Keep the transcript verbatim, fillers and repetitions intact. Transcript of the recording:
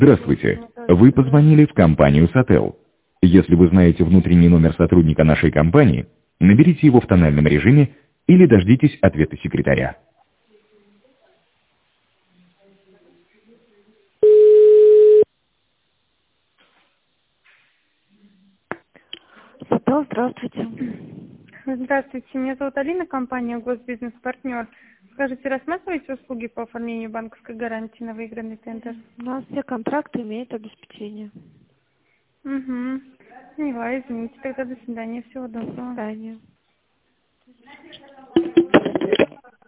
Здравствуйте. Вы позвонили в компанию Сотел. Если вы знаете внутренний номер сотрудника нашей компании, наберите его в тональном режиме или дождитесь ответа секретаря. Сотел, здравствуйте. Здравствуйте, меня зовут Алина, компания Госбизнес-партнер. Скажите, рассматриваете услуги по оформлению банковской гарантии на выигранный тендер? У нас все контракты имеют обеспечение. Угу. Поняла, извините, тогда до свидания, всего До доброго. свидания.